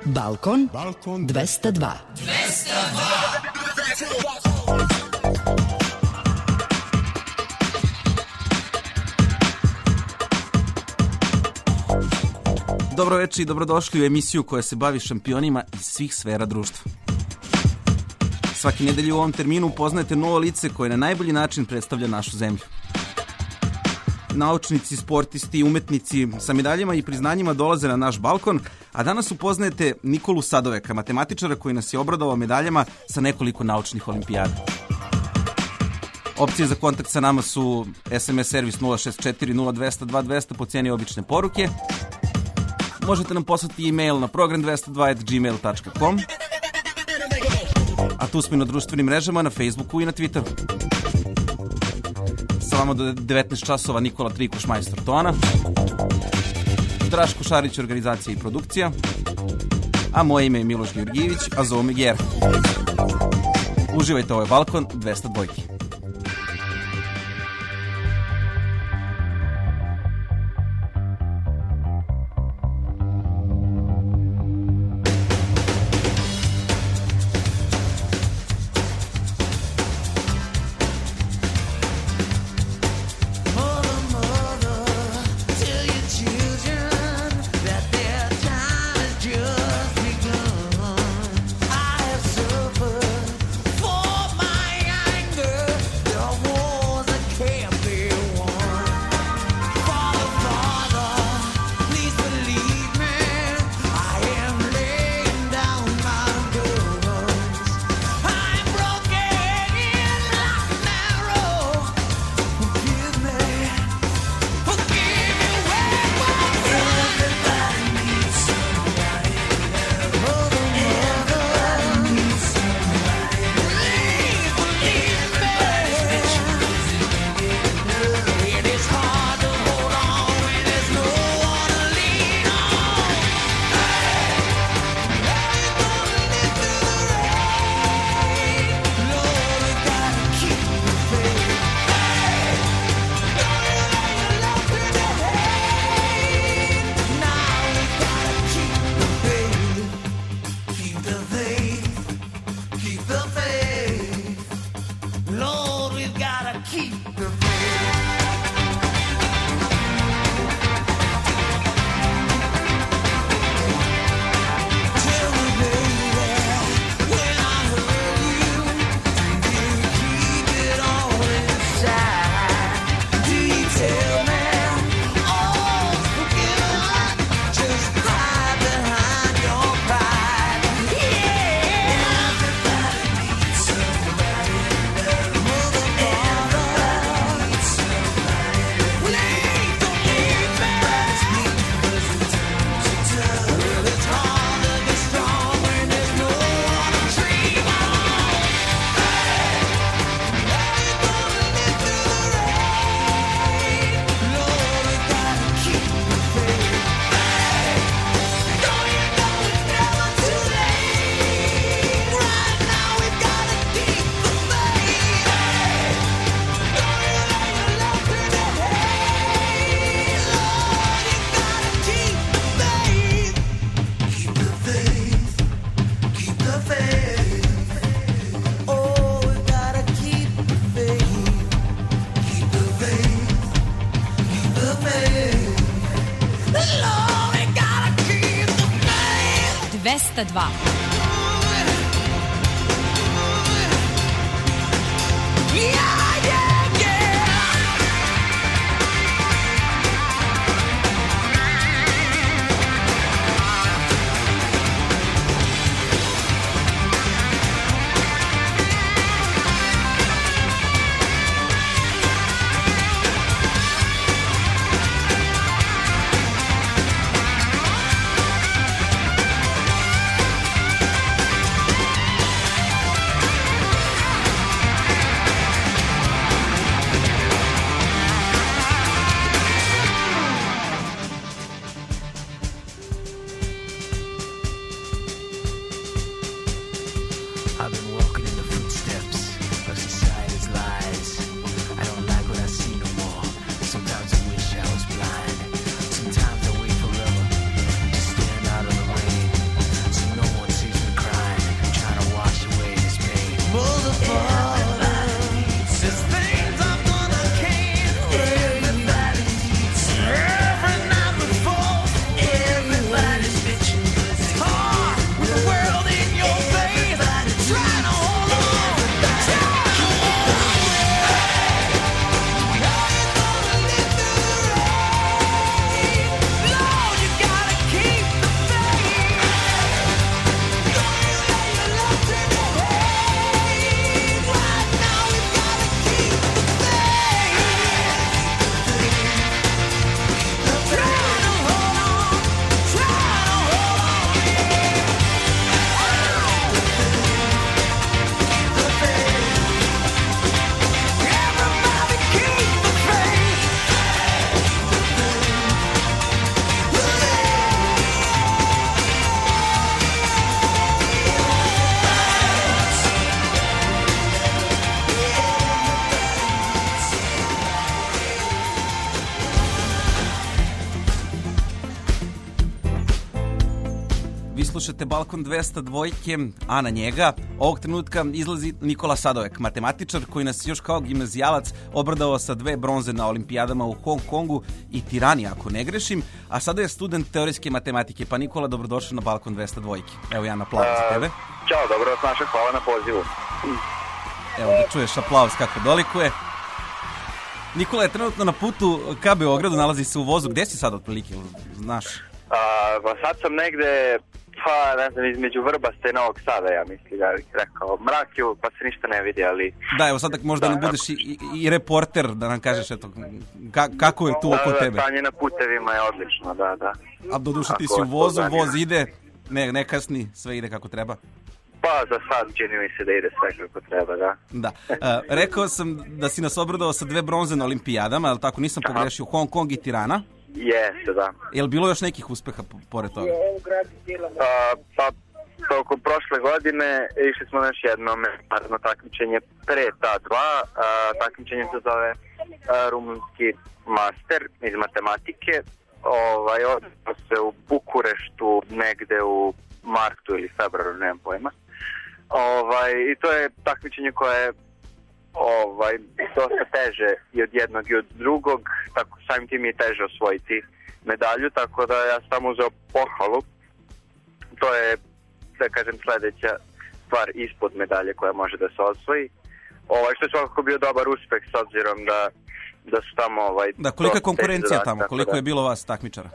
Balkon 202. Dobro večer i dobrodošli u emisiju koja se bavi šampionima iz svih sfera društva. Svaki nedelje u ovom terminu upoznajete novo lice koje na najbolji način predstavlja našu zemlju. Naučnici, sportisti, umetnici sa medaljama i priznanjima dolaze na naš balkon, a danas upoznajete Nikolu Sadoveka, matematičara koji nas je obradovao medaljama sa nekoliko naučnih olimpijada. Opcije za kontakt sa nama su SMS servis 064 0200 2200 po cijeni obične poruke. Možete nam poslati e-mail na program202@gmail.com, a tu smo i na društvenim mrežama, na Facebooku i na Twitteru. Sa vama do 19 časova Nikola Trikoš, majstor tona, Draško Šarić, organizacija i produkcija, a moje ime je Miloš Georgijević, a zovu me Gera. Uživajte, ovo je Balkon 202. Dva. Vi slušate Balkon 202, a na njega ovog trenutka izlazi Nikola Sadovek, matematičar koji nas još kao gimnazijalac obradao sa 2 bronze na olimpijadama u Hong Kongu i Tirani, ako ne grešim, a sada je student teorijske matematike. Pa Nikola, dobrodošao na Balkon 202. Evo jedan aplauz za tebe. Ćao, dobro vas našao, hvala na pozivu. Evo da čuješ aplauz kako dolikuje. Nikola je trenutno na putu ka Beogradu, nalazi se u vozu. Gde si sad otprilike, znaš? Pa sad sam negde, ne znam, između Vrbaste i Novog Sada, ja mislim, da bih rekao. Mrakju, pa se ništa ne vidi, ali... Da, evo sad možda nam budeš i reporter, da nam kažeš eto, kako je tu oko tebe. Da, stanje na putevima je odlično, da. A doduše ti si u vozu, voz ide, ne kasni, sve ide kako treba. Pa za sad čini mi se da ide sve kako treba, da. Da. Rekao sam da si nas obradao sa 2 bronze na olimpijadama, ali tako nisam pogrešio, Hong Kong i Tirana. Jeste, da. Je li bilo još nekih uspeha pored toga? Pa tokom prošle godine išli smo na još jedno međunarodno takmičenje pre ta dva. Takmičenje se zove rumunski master iz matematike. Odnosno se u Bukureštu negde u martu ili februaru, nemam pojma. I to je takmičenje koje je dosta teže i od jednog i od drugog, tako samim tim je teže osvojiti medalju, tako da ja sam uzeo pohvalu. To je, da kažem, sledeća stvar ispod medalje koja može da se osvoji. Što je svakako bio dobar uspeh s obzirom da su tamo... Da, kolika je konkurencija tamo? Koliko je bilo vas takmičara?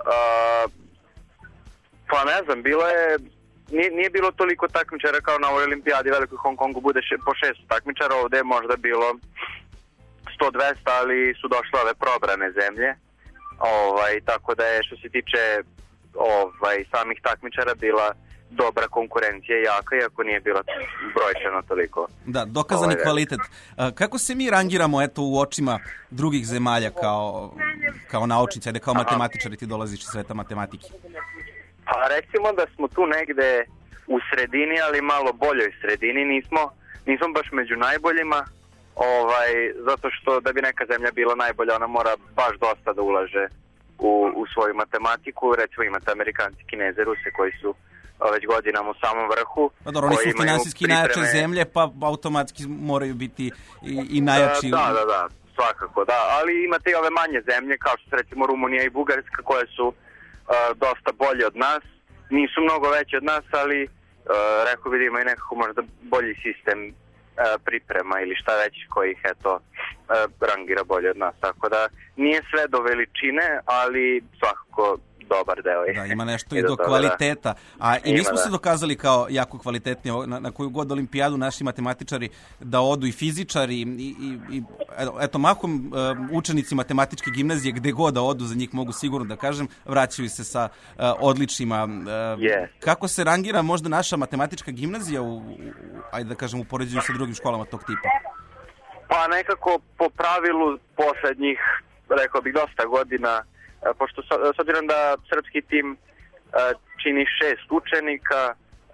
Pa ne znam, bilo je... Nije bilo toliko takmičara kao na ovoj olimpijadi velikoj Hong Kongu, bude po 600 takmičara, ovde je možda bilo 100-200, ali su došle ove probrane zemlje, tako da je što se tiče samih takmičara bila dobra konkurencija, jaka, iako nije bila brojčano toliko. Da, dokazani kvalitet. Kako se mi rangiramo u očima drugih zemalja kao naučnici, kao matematičari, ti dolaziš iz sveta matematike? Pa recimo da smo tu negde u sredini, ali malo boljoj sredini, nismo baš među najboljima, zato što da bi neka zemlja bila najbolja, ona mora baš dosta da ulaže u svoju matematiku. Recimo imate Amerikanci, Kineze, Ruse koji su već godinama u samom vrhu. Pa dobro, oni su finansijski najjače zemlje, pa automatski moraju biti i najjači. Da, svakako, da, ali imate i ove manje zemlje, kao što su recimo Rumunija i Bugarska, koje su dosta bolje od nas, nisu mnogo veće od nas, ali rekao bih da ima i nekako možda bolji sistem priprema ili šta već koji ih rangira bolje od nas, tako da nije sve do veličine, ali svakako dobar deo je. Da, ima nešto i do kvaliteta. I mi smo se dokazali kao jako kvalitetni na koju god olimpijadu naši matematičari da odu i fizičari i eto mahom učenici matematičke gimnazije gde god da odu, za njih mogu sigurno da kažem, vraćaju se sa odličnima. Kako se rangira možda naša matematička gimnazija ajde da kažem u poređenju sa drugim školama tog tipa? Pa nekako po pravilu poslednjih, rekao bih, dosta godina, pošto s obzirom da srpski tim čini 6 učenika,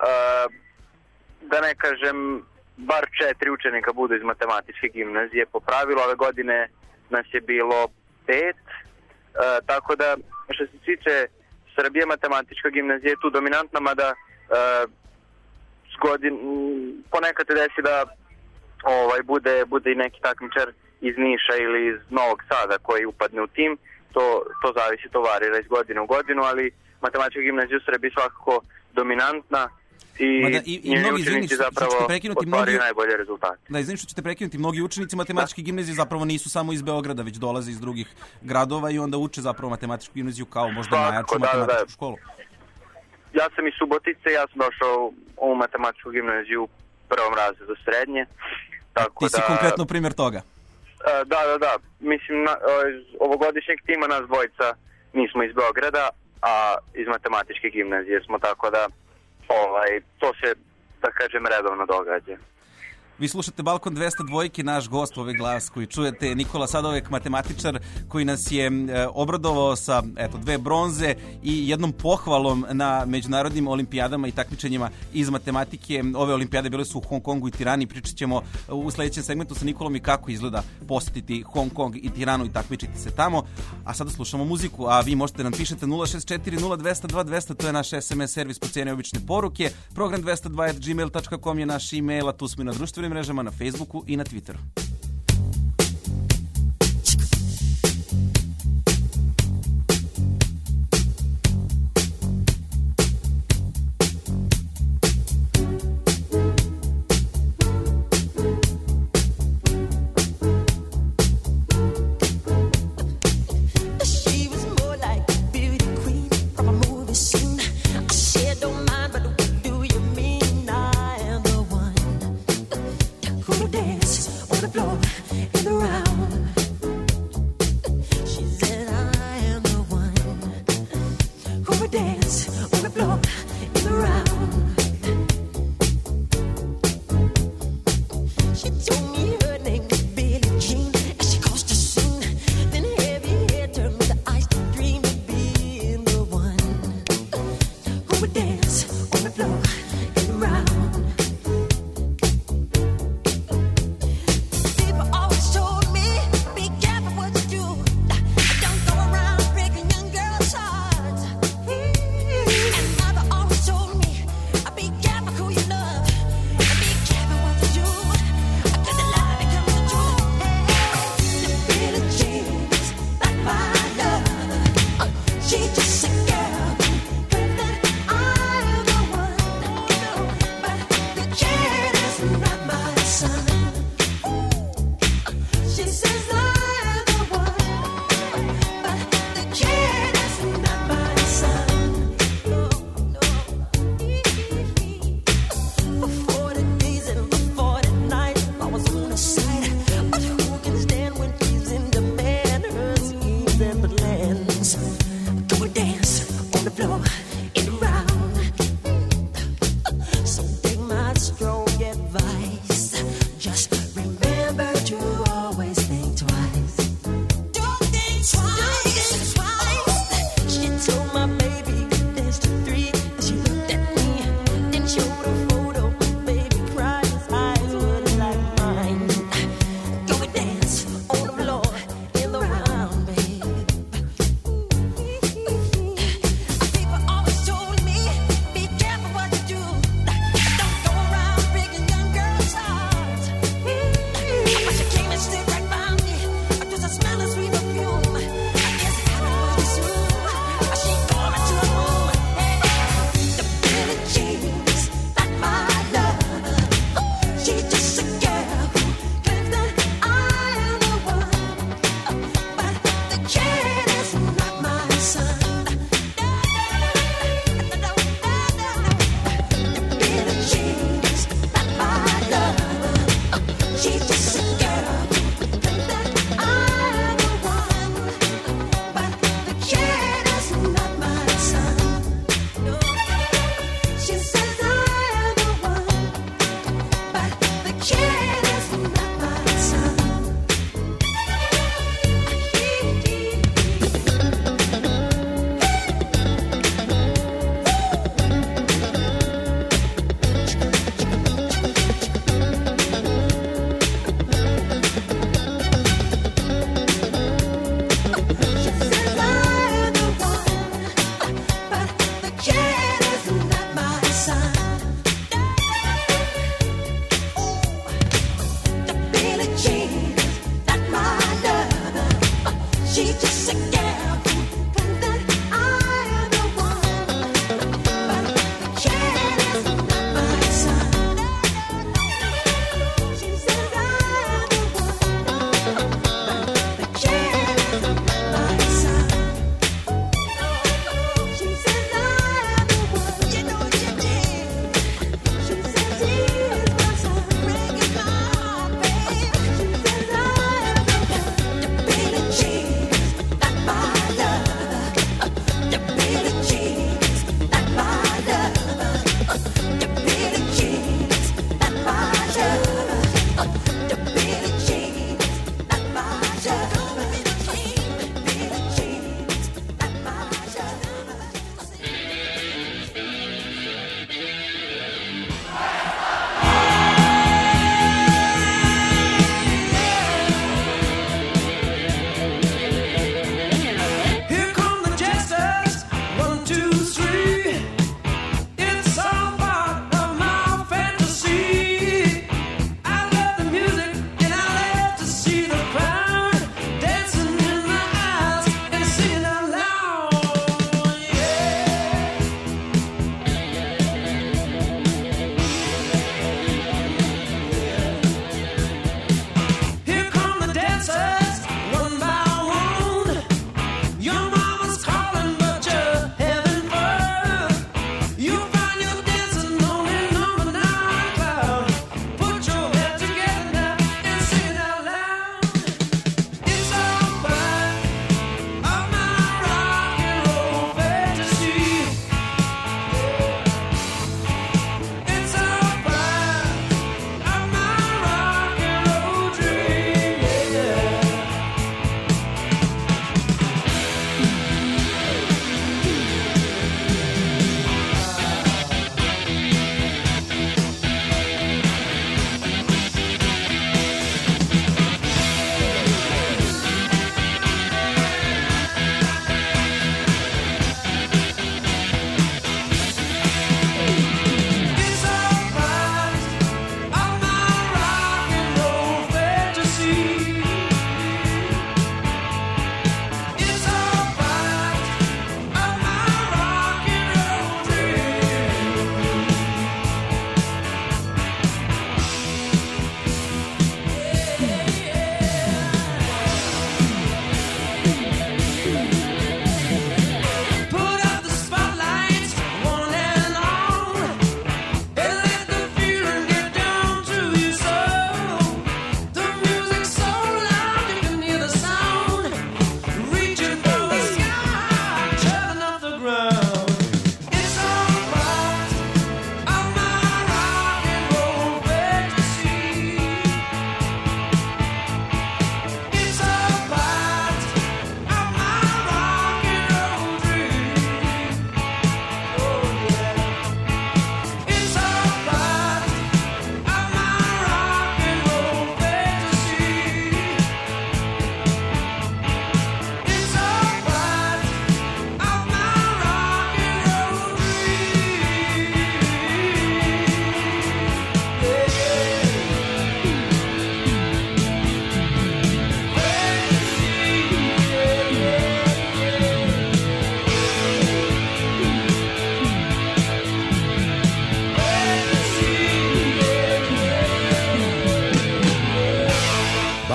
da ne kažem, bar 4 učenika budu iz matematičke gimnazije. Po pravilu ove godine nas je bilo 5, tako da što se tiče Srbije, matematička gimnazija je tu dominantna, mada ponekad se desi da bude i neki takmičar iz Niša ili iz Novog Sada koji upadne u tim. To zavisi, to varira iz godine u godinu, ali matematička gimnazija u Srbiji svakako dominantna i njeni učenici zapravo ostvaruju najbolje rezultate. Da, izvinim što ćete prekinuti, mnogi učenici matematičke gimnazije zapravo nisu samo iz Beograda, već dolaze iz drugih gradova i onda uče zapravo matematičku gimnaziju kao možda najjaču matematičku školu. Ja sam iz Subotice, ja sam došao u matematičku gimnaziju u prvom razredu srednje. Ti si konkretno primjer toga? Da. Mislim, ovogodišnjeg tima nas dvojica nismo iz Beograda, a iz matematičke gimnazije smo, tako da to se, da kažem, redovno događa. Vi slušate Balkon 202, naš gost ove glas koji čujete je Nikola Sadovek, matematičar koji nas je obradovao sa 2 bronze i jednom pohvalom na međunarodnim olimpijadama i takmičenjima iz matematike. Ove olimpijade bile su u Hong Kongu i Tirani. Pričat ćemo u sledećem segmentu sa Nikolom i kako izgleda posetiti Hong Kong i Tiranu i takmičiti se tamo. A sada slušamo muziku, a vi možete nam pišete 064 0202 200, to je naš SMS servis po cijeni obične poruke. Program 202@gmail.com je naš e-mail, a tu smo i na društvenim mrežama, na Facebooku i na Twitteru.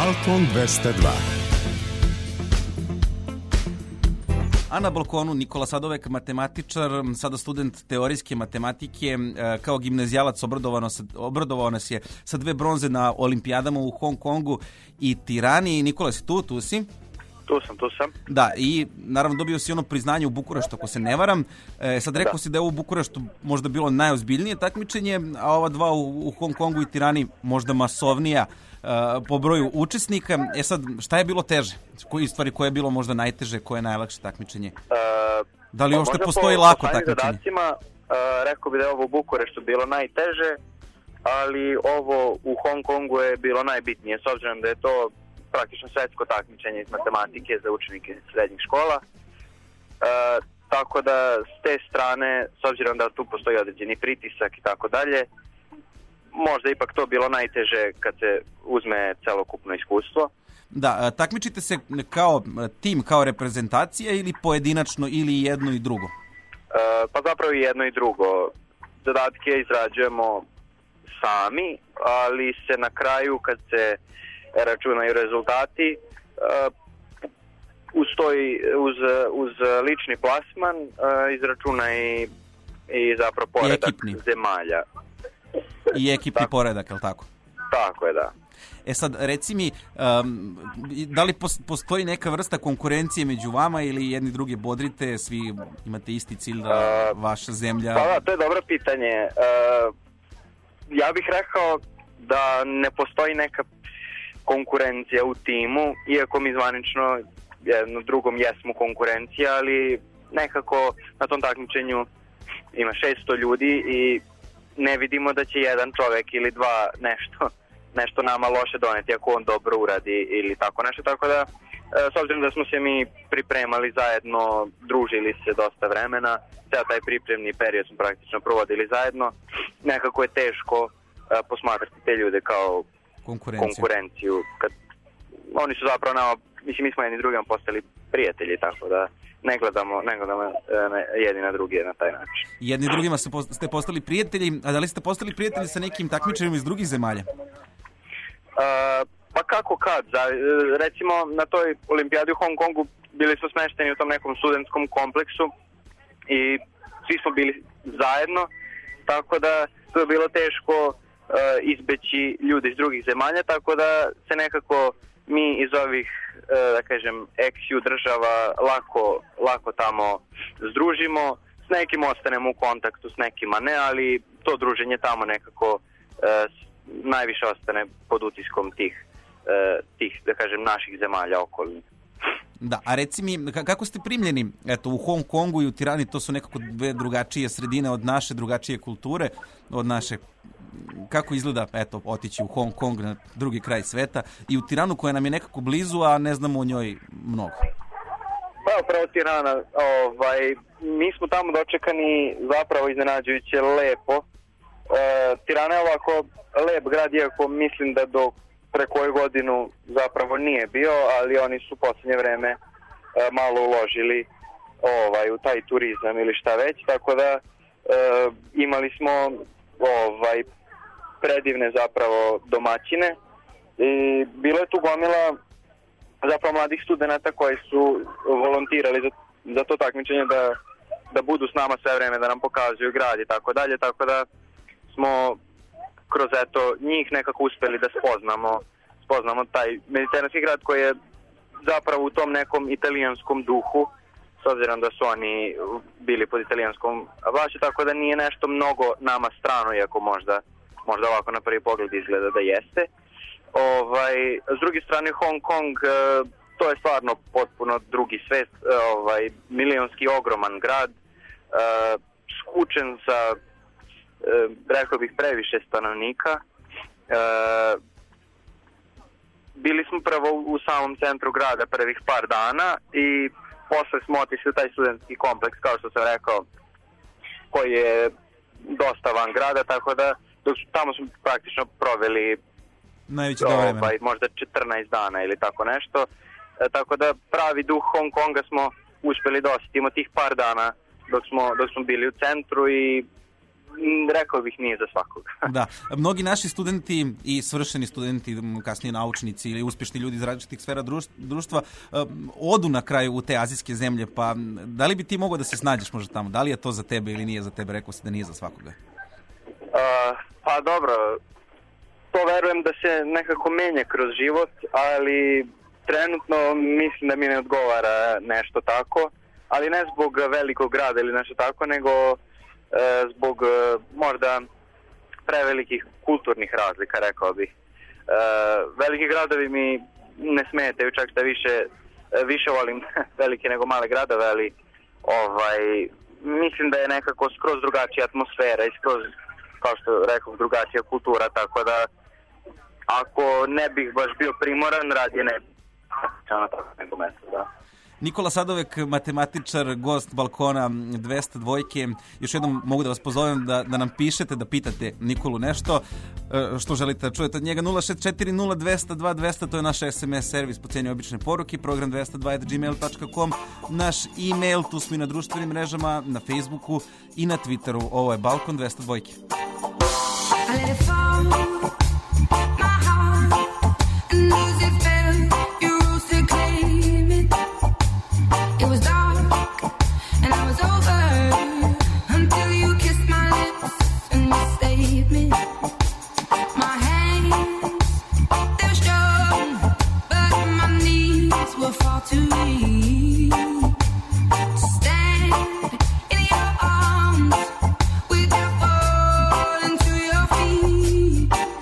Balton 202. A na balkonu Nikola Sadovek, matematičar, sada student teorijske matematike, kao gimnazijalac obradovao nas je sa 2 bronze na olimpijadama u Hong Kongu i Tirani. Nikola, si tu? Tu si? Tu sam. Da, i naravno dobio si ono priznanje u Bukureštu, ako se ne varam. Sad rekao si da je ovo u Bukureštu možda bilo najozbiljnije takmičenje, a ova 2 u Hong Kongu i Tirani možda masovnija po broju učesnika. Sad, šta je bilo teže? Koje je bilo možda najteže, koje je najlakše takmičenje? Da li uopšte postoji lako takmičenje? Rekao bi da je ovo u Bukureštu bilo najteže, ali ovo u Hong Kongu je bilo najbitnije, s obzirom da je to praktično svetsko takmičenje iz matematike za učenike srednjih škola. Tako da s te strane, s obzirom da tu postoji određeni pritisak i tako dalje, možda ipak to bilo najteže kad se uzme celokupno iskustvo. Da, takmičite se kao tim, kao reprezentacija ili pojedinačno ili jedno i drugo? Pa zapravo i jedno i drugo. Zadatke izrađujemo sami, ali se na kraju kad se računaju rezultati uz lični plasman izračuna i zapravo poredak zemalja. I ekipni poredak, je li tako? Tako je, da. Sad, reci mi, da li postoji neka vrsta konkurencije među vama ili jedni druge bodrite, svi imate isti cilj da vaša zemlja... Pa da, to je dobro pitanje. Ja bih rekao da ne postoji neka konkurencija u timu, iako mi zvanično jedno drugom jesmo konkurencija, ali nekako na tom takmičenju ima 600 ljudi i ne vidimo da će jedan čovjek ili dva nešto nama loše doneti ako on dobro uradi ili tako nešto, tako da s obzirom da smo se mi pripremali zajedno, družili se dosta vremena, ceo taj pripremni period smo praktično provodili zajedno, nekako je teško posmatrati te ljude kao konkurenciju. Oni su zapravo nama, mislim, mi smo jedni drugima postali prijatelji, tako da ne gledamo jedni na drugi na taj način. Jedni drugima ste postali prijatelji, a da li ste postali prijatelji sa nekim takmičarima iz drugih zemalja? Pa kako kad? Recimo na toj olimpijadi u Hong Kongu bili smo smešteni u tom nekom studentskom kompleksu i svi smo bili zajedno, tako da to je bilo teško izbeći ljudi iz drugih zemalja, tako da se nekako mi iz ovih, da kažem, ex-EU država lako tamo združimo, s nekim ostanemo u kontaktu, s nekima ne, ali to druženje tamo nekako najviše ostane pod utiskom tih, da kažem, naših zemalja okolnih. Da, a reci mi, kako ste primljeni, eto, u Hong Kongu i u Tirani, to su nekako dve drugačije sredine od naše, drugačije kulture, od naše. Kako izgleda, eto, otići u Hong Kong na drugi kraj sveta i u Tiranu koja nam je nekako blizu, a ne znamo o njoj mnogo? Pa upravo Tirana, mi smo tamo dočekani zapravo iznenađujuće lepo. Tirana je ovako lep grad, iako mislim da do pre koju godinu zapravo nije bio, ali oni su u posljednje vreme malo uložili u taj turizam ili šta već, tako da imali smo predivne zapravo domaćine i bilo je tu gomila zapravo mladih studenata koji su volontirali za to takmičenje da budu s nama sve vreme, da nam pokazuju grad i tako dalje, tako da smo kroz njih nekako uspeli da spoznamo taj mediteranski grad koji je zapravo u tom nekom italijanskom duhu, s obzirom da su oni bili pod italijanskom vlašću, tako da nije nešto mnogo nama strano, iako možda ovako na prvi pogled izgleda da jeste. S druge strane, Hong Kong, to je stvarno potpuno drugi svet, milionski ogroman grad, skučen sa, rekao bih, previše stanovnika. Bili smo prvo u samom centru grada prvih par dana i posle smo otišli u taj studentski kompleks, kao što sam rekao, koji je dosta van grada, tako da tamo smo praktično proveli možda 14 dana ili tako nešto. Tako da pravi duh Hong Konga smo uspeli da osjetimo tih par dana dok smo bili u centru i rekao bih nije za svakog. Da, mnogi naši studenti i svršeni studenti, kasnije naučnici ili uspješni ljudi iz različitih sfera društva odu na kraju u te azijske zemlje, pa da li bi ti mogao da se snađeš možda tamo? Da li je to za tebe ili nije za tebe? Rekao si da nije za svakoga. Pa dobro, to verujem da se nekako menja kroz život, ali trenutno mislim da mi ne odgovara nešto tako, ali ne zbog velikog grada ili nešto tako, nego zbog možda prevelikih kulturnih razlika, rekao bih. Veliki gradovi mi ne smetaju, čak da više volim velike nego male gradove, ali mislim da je nekako skroz drugačija atmosfera i skroz, kao što rekao, drugačija kultura, tako da ako ne bih baš bio primoran, radije ne bih na tako nego mesto, da. Nikola Sadovek, matematičar, gost Balkona 202. Još jednom mogu da vas pozovem da nam pišete, da pitate Nikolu nešto što želite da čujete od njega. 06402020200, to je naš SMS servis po cijeni obične poruke, program 202@gmail.com, naš e-mail, tu smo i na društvenim mrežama, na Facebooku i na Twitteru. Ovo je Balkon 202. It was dark and I was over until you kissed my lips and you saved me. My hands, they were strong, but my knees were far too weak to stand in your arms without falling to your feet.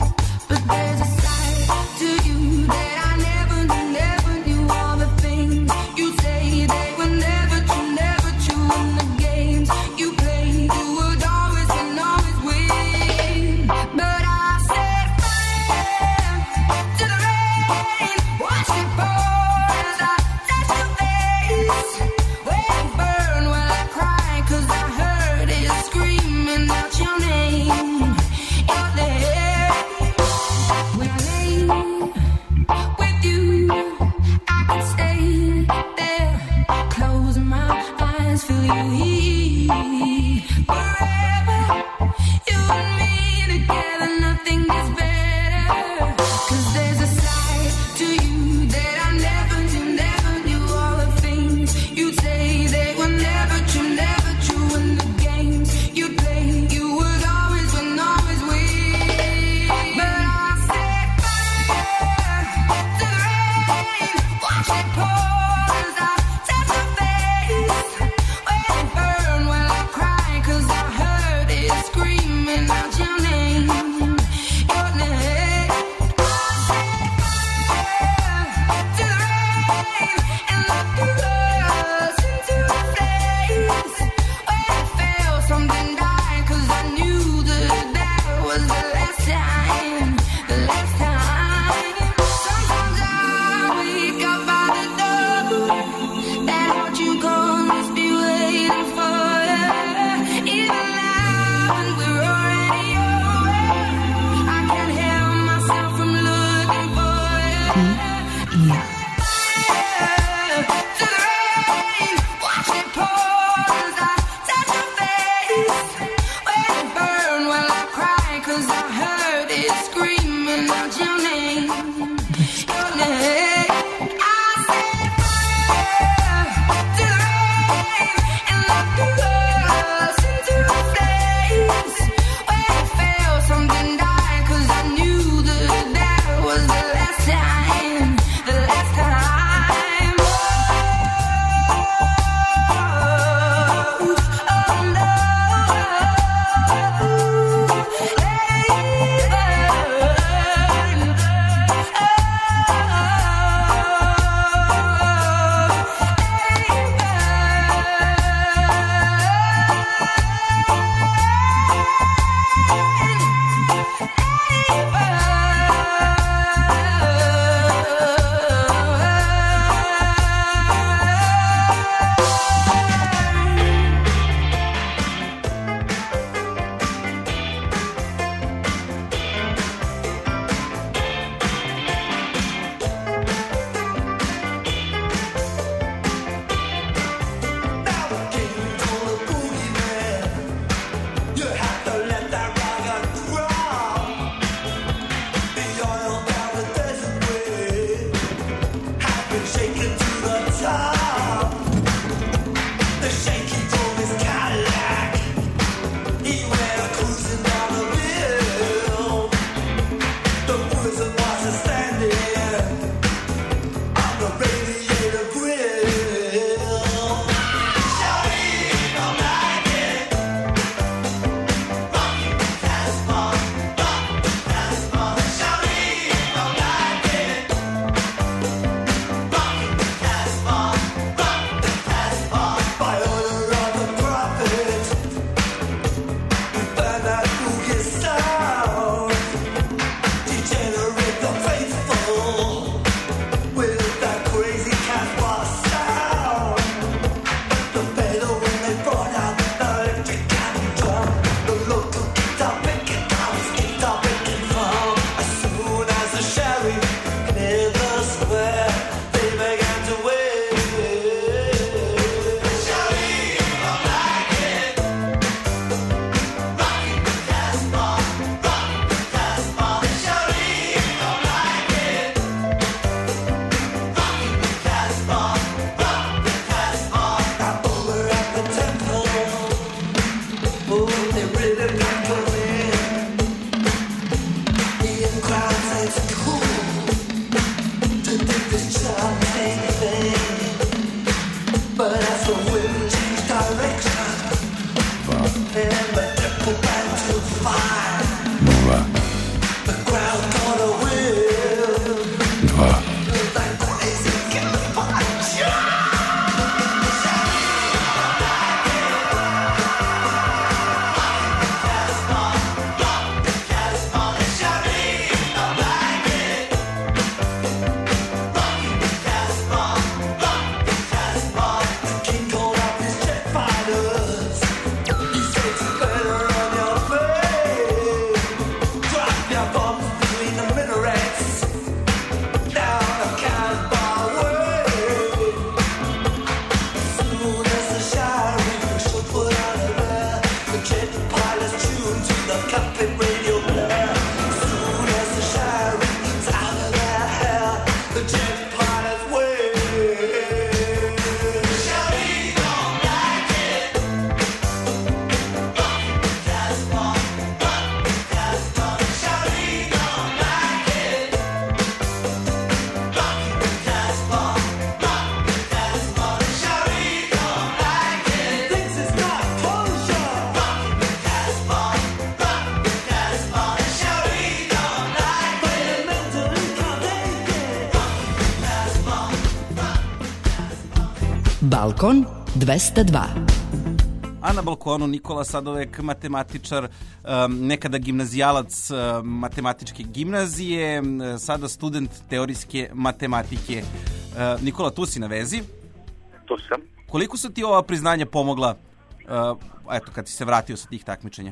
Balkon 202. A na balkonu Nikola Sadovek, matematičar, nekada gimnazijalac matematičke gimnazije, sada student teorijske matematike. Nikola, tu si na vezi? Tu sam. Koliko su ti ova priznanja pomogla, eto, kad si se vratio sa tih takmičenja?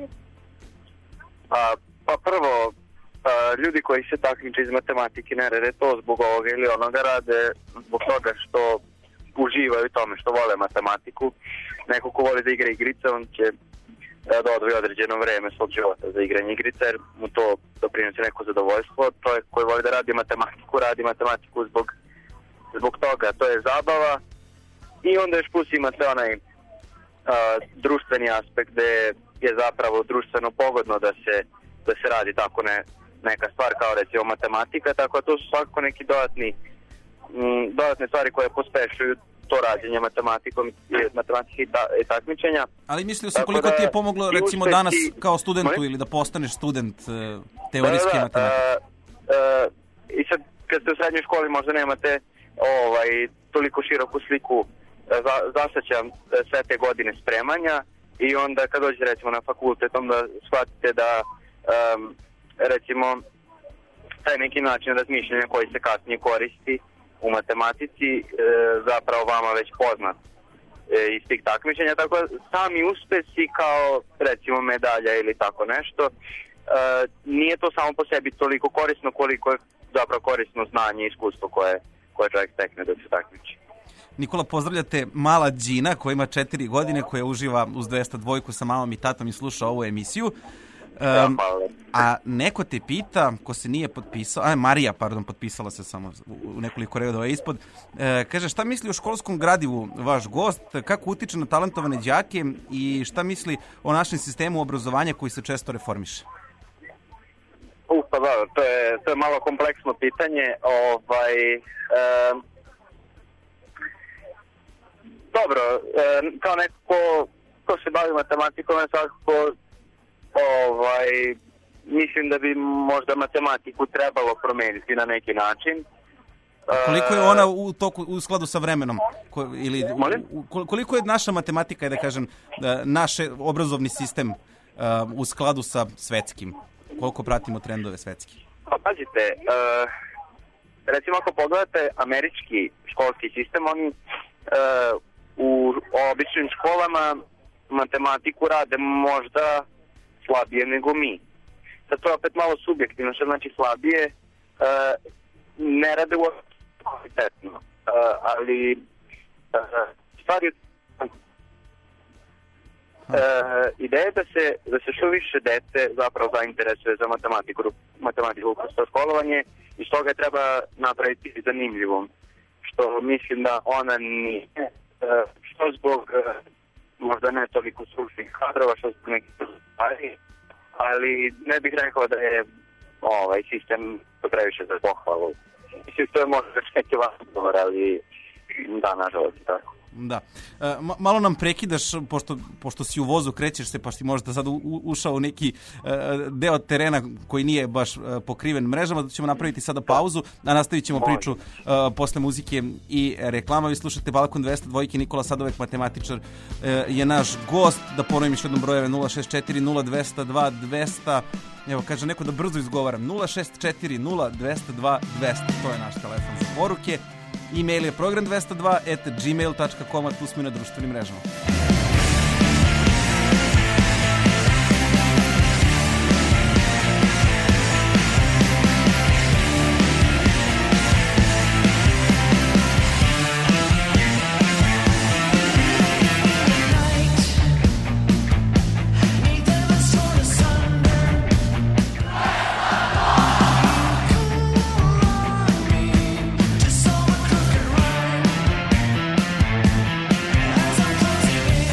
Pa prvo, ljudi koji se takmiče iz matematike ne rade to zbog ovoga ili onoga, rade zbog toga što uživaju u tome, što vole matematiku. Neko ko voli da igra igrice, on će da odvoji određeno vreme svog života za igranje igrice, jer mu to doprinosi neko zadovoljstvo. Čovjek koji voli da radi matematiku zbog toga. To je zabava. I onda još plus imate onaj društveni aspekt gde je zapravo društveno pogodno da se radi tako neka stvar kao recimo matematika, tako da to su svakako neki dodatne stvari koje pospešuju to rađenje matematike i takmičenja. Ali mislio sam koliko ti je pomoglo recimo danas kao studentu ili da postaneš student teorijske matematike? I sad kad ste u srednjoj školi možda nemate toliko široku sliku, zasaćam sve te godine spremanja i onda kad dođete recimo na fakultet onda shvatite da recimo taj neki način razmišljanja koji se kasnije koristi u matematici zapravo vama već poznat iz tih takmičenja, tako da sami uspesi kao recimo medalja ili tako nešto, nije to samo po sebi toliko korisno koliko je zapravo korisno znanje i iskustvo koje čovjek stekne dok se takmiči. Nikola, pozdravljate mala Đina koja ima 4 godine, koja uživa uz 202 sa mamom i tatom i sluša ovu emisiju. A neko te pita, ko se nije potpisao, Marija, potpisala se samo u nekoliko redova ispod, kaže šta misli o školskom gradivu vaš gost, kako utiče na talentovane đake i šta misli o našem sistemu obrazovanja koji se često reformiše? Pa da, to je malo kompleksno pitanje. Dobro, kao neko ko se bavi matematikom, svakako mislim da bi možda matematiku trebalo promeniti na neki način. Koliko je ona u skladu sa vremenom? Koliko je naša matematika, da kažem, naš obrazovni sistem u skladu sa svetskim? Koliko pratimo trendove svetski? Pa pazite, recimo ako pogledate američki školski sistem, oni u običnim školama matematiku rade možda slabije nego mi. Sad to je opet malo subjektivno, što znači slabije, ne rade uopšte kvalitetno, ali stvari ideja je da se što više dece zapravo zainteresuje za matematiku kroz školovanje i što ga treba napraviti zanimljivom, što mislim da ona nije, što zbog možda ne toliko stručnih kadrova, što zbog nekih stvari, ali ne bih rekao da je sistem previše za pohvalu. Mislim, to je možda neki važan govor, ali da, nažalost, tako. Da. Malo nam prekidaš, pošto si u vozu, krećeš se, pa si možda sad ušao u neki deo terena koji nije baš pokriven mrežama, da ćemo napraviti sada pauzu, a nastavit ćemo priču posle muzike i reklama. Vi slušate Balkon 202, Nikola Sadovek, matematičar, je naš gost. Da ponovim još jednom brojeve 064 0202 200. Evo, kaže neko da brzo izgovaram. 064 0202 200. To je naš telefon za poruke. E-mail je program202@gmail.com, a tu smo i na društvenim mrežama. As I'm closing in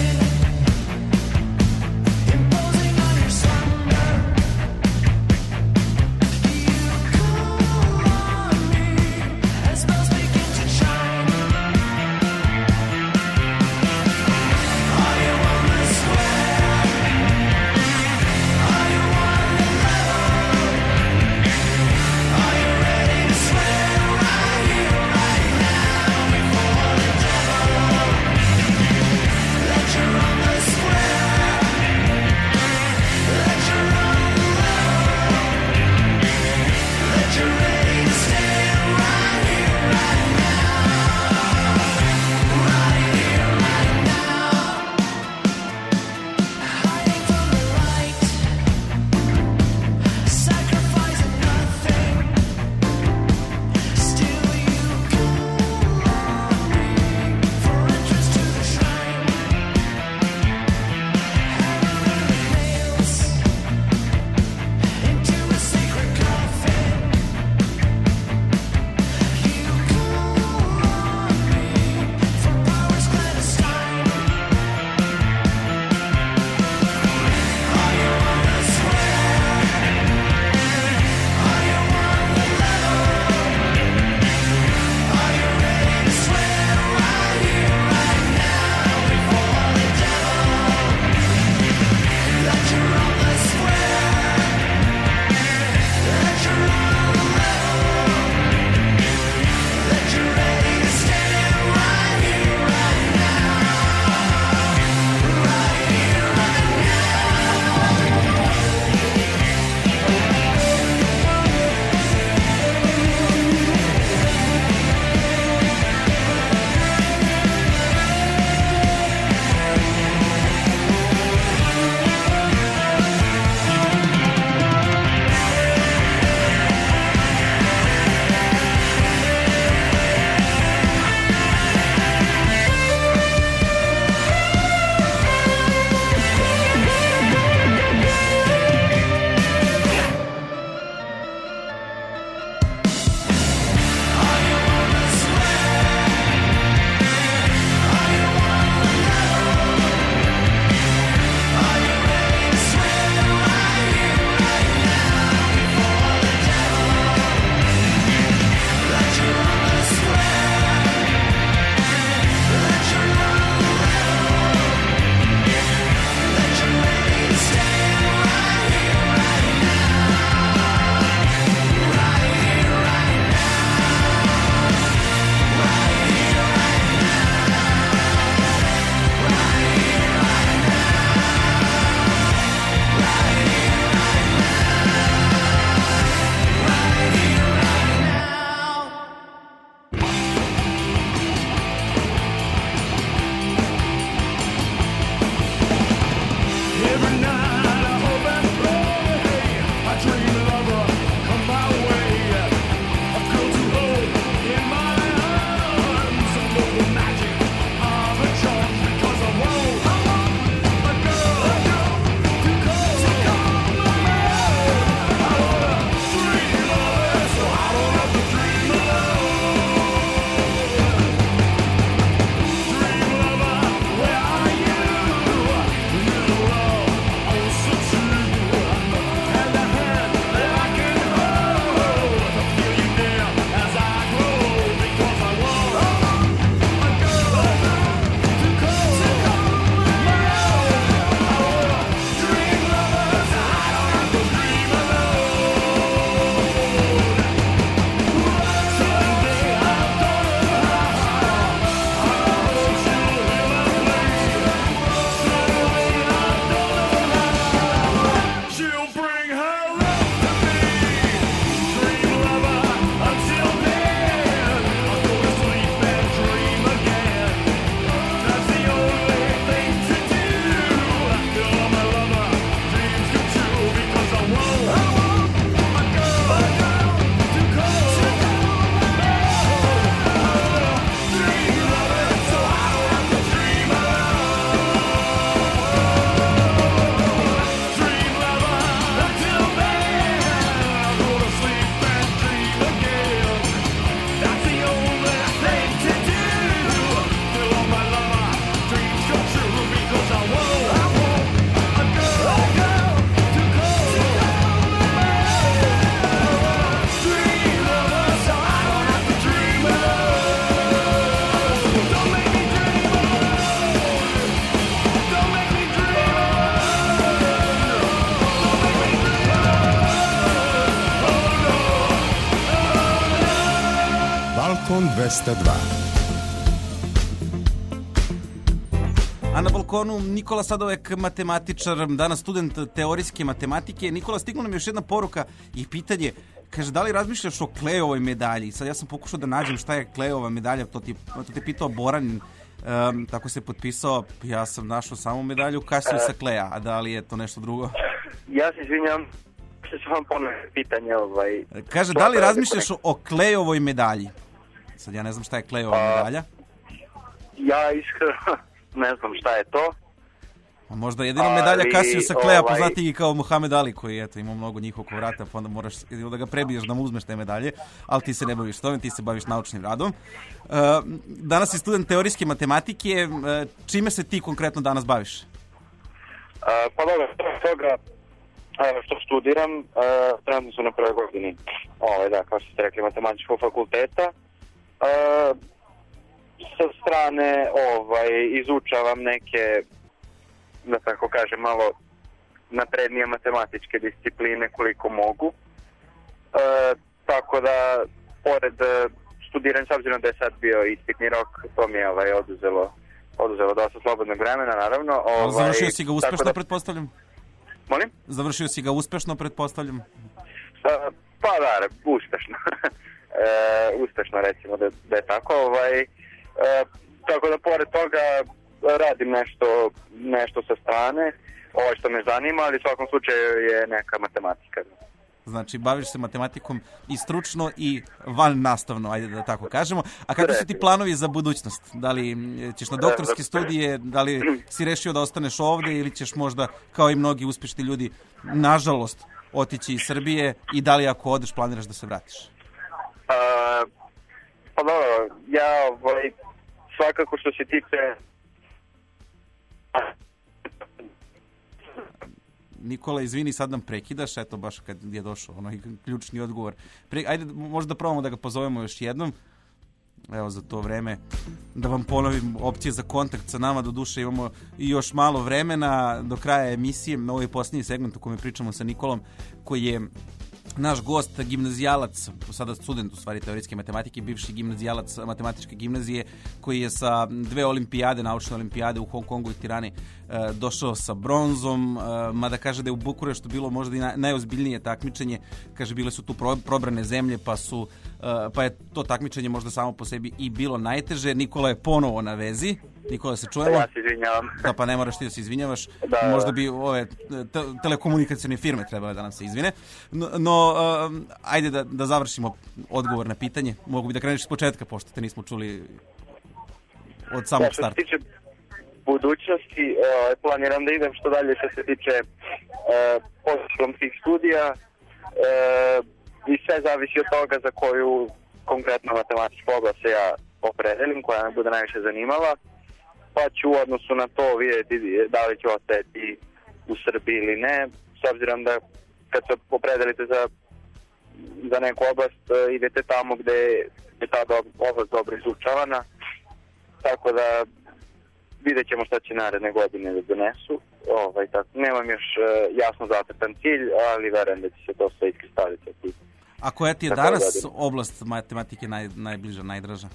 Balkon 202. A na balkonu Nikola Sadovek, matematičar, danas student teorijske matematike. Nikola, stigla nam još jedna poruka i pitanje. Kaže, da li razmišljaš o Kleovoj medalji? Sad ja sam pokušao da nađem šta je Kleova medalja, to ti je pitao Boranin, tako se potpisao. Ja sam našao samo medalju Cassiusa Kleja, a da li je to nešto drugo? Ja se izvinjam, što ću vam ponoviti pitanje. Kaže, da li razmišljaš o Klejovoj medalji? Sad ja ne znam šta je Klejova medalja. Ja iskreno ne znam šta je to. A možda jedino medalja Cassiusa Kleja, poznati i kao Muhammed Ali, koji eto ima mnogo njih oko vrata, pa onda moraš da ga prebiješ da mu uzmeš te medalje, ali ti se ne baviš tome, ti se baviš naučnim radom. Danas si student teorijske matematike, čime se ti konkretno danas baviš? Pa dobro, toga što studiram, trenutno su na prvoj godini, kao što ste rekli, matematičkog fakulteta. Sa strane izučavam neke, da tako kažem, malo naprednije matematičke discipline koliko mogu. Tako da, pored studiranja, s obzirom da je sad bio ispitni rok, to mi je oduzelo dosta slobodnog vremena, naravno. Završio si ga uspešno, pretpostavljam? Molim? Završio si ga uspešno, pretpostavljam? Pa da, uspešno. Uspešno recimo da je tako. Tako da pored toga radim nešto sa strane, što me zanima, ali u svakom slučaju je neka matematika. Znači, baviš se matematikom i stručno i van nastavno, ajde da tako kažemo. A kako su ti planovi za budućnost? Da li ćeš na doktorske studije, da li si rešio da ostaneš ovde ili ćeš možda, kao i mnogi uspešni ljudi, nažalost, otići iz Srbije i da li ako odeš planiraš da se vratiš? Pa dobro, ja svakako što se tiče... Nikola, izvini, sad nam prekidaš, eto baš kad je došao onaj ključni odgovor. Ajde, možda probamo da ga pozovemo još jednom. Evo za to vreme da vam ponovim opcije za kontakt sa nama. Doduše imamo i još malo vremena do kraja emisije. Ovo je posljednji segment u kojem pričamo sa Nikolom, koji je naš gost, gimnazijalac, sada student u stvari teorijske matematike, bivši gimnazijalac matematičke gimnazije, koji je sa 2 olimpijade, naučne olimpijade u Hong Kongu i Tirani došao sa bronzom, mada kaže da je u Bukureštu bilo možda i najozbiljnije takmičenje. Kaže, bile su tu probrane zemlje, pa je to takmičenje možda samo po sebi i bilo najteže. Nikola je ponovo na vezi. Nikola, se čujemo? Ja se izvinjavam. Da, pa ne moraš ti da se izvinjavaš. Možda bi ove telekomunikacione firme trebale da nam se izvine. No, ajde da završimo odgovor na pitanje. Mogu bi da kreneš iz početka, pošto te nismo čuli od samog starta. Što se tiče budućnosti, planiram da idem što dalje što se tiče postdiplomskih studija i sve zavisi od toga za koju konkretno matematičku oblast se ja opredelim, koja me bude najviše zanimala, pa ću u odnosu na to vidjeti da li ću ostati u Srbiji ili ne, s obzirom da kad se opredelite za neku oblast, idete tamo gde je ta oblast dobro izučavana, tako da vidjet ćemo šta će naredne godine da donesu. Nemam još jasno zacrtan cilj, ali verujem da će se to sve iskristalisati. A koja ti je danas oblast matematike najbliža, najdraža?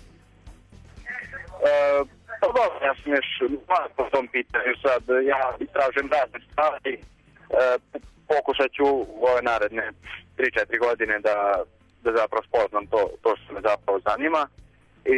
Pa dobro, ja sam još malo po tom pitanju sad. Ja istražujem razne stvari. Pokušat ću u ove naredne 3-4 godine da zapravo spoznam to što me zapravo zanima. I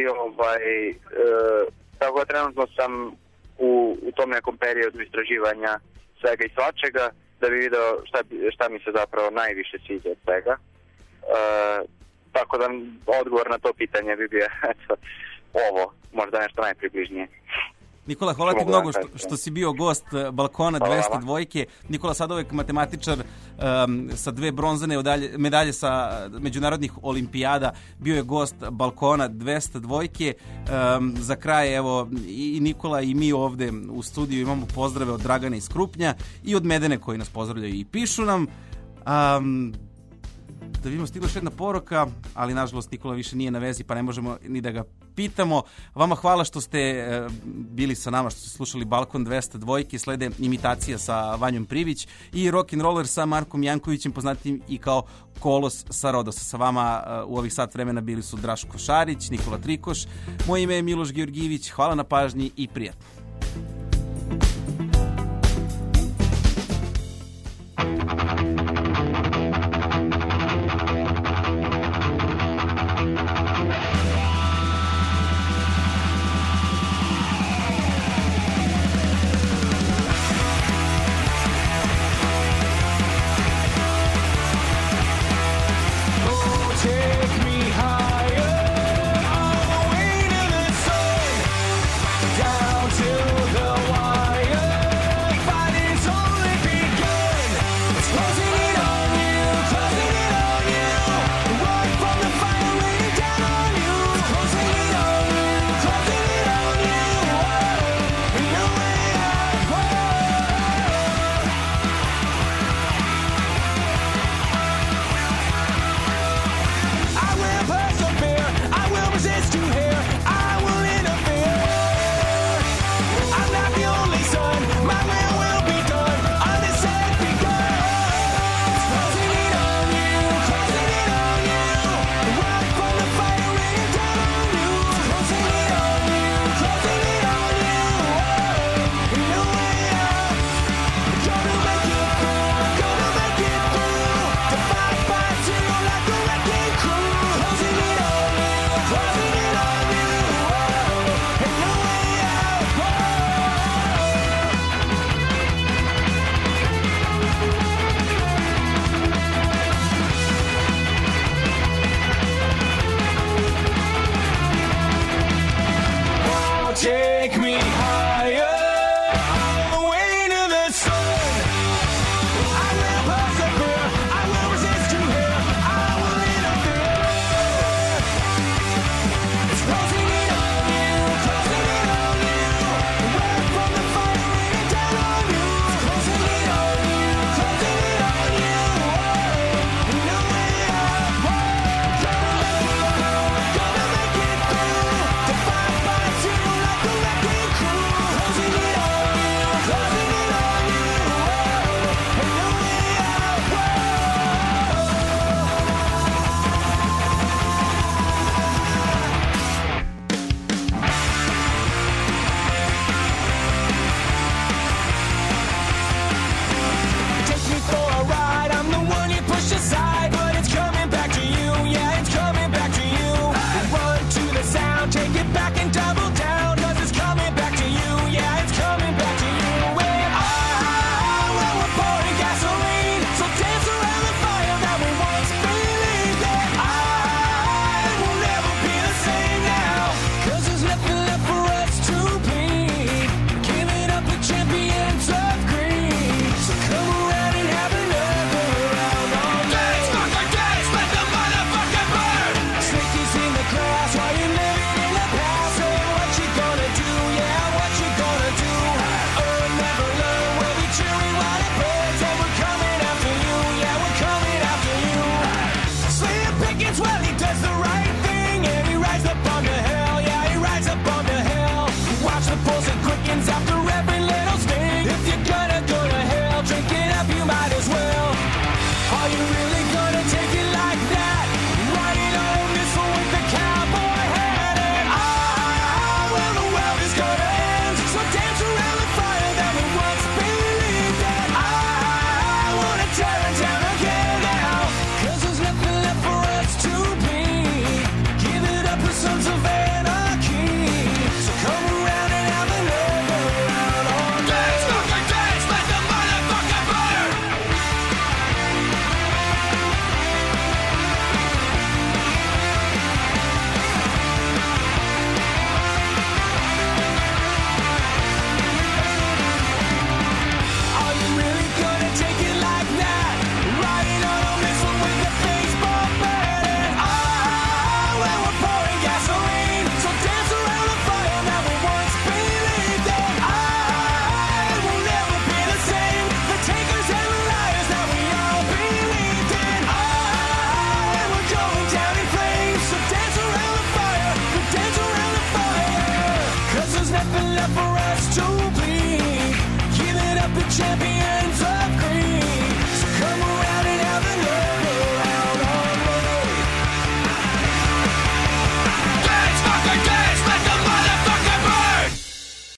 tako da trenutno sam u tom nekom periodu istraživanja svega i svačega, da bi video šta mi se zapravo najviše sviđa od svega. Tako da odgovor na to pitanje bi bio ovo, možda nešto najpribližnije. Nikola, hvala ti mnogo što si bio gost Balkona 202. Nikola Sadovek, matematičar sa 2 bronzane medalje sa međunarodnih olimpijada, bio je gost Balkona 202. Za kraj, evo, i Nikola i mi ovde u studiju imamo pozdrave od Dragana iz Krupnja i od Medene koji nas pozdravljaju i pišu nam. da vidimo, stigla još jedna poruka, ali nažalost Nikola više nije na vezi, pa ne možemo ni da ga pitamo. Vama hvala što ste bili sa nama, što ste slušali Balkon 202, slede imitacija sa Vanjom Privić i rock'n'roller sa Markom Jankovićem, poznatim i kao Kolos sa Rodosa. Sa vama u ovih sat vremena bili su Draško Šarić, Nikola Trikoš, moje ime je Miloš Georgijević, hvala na pažnji i prijatno.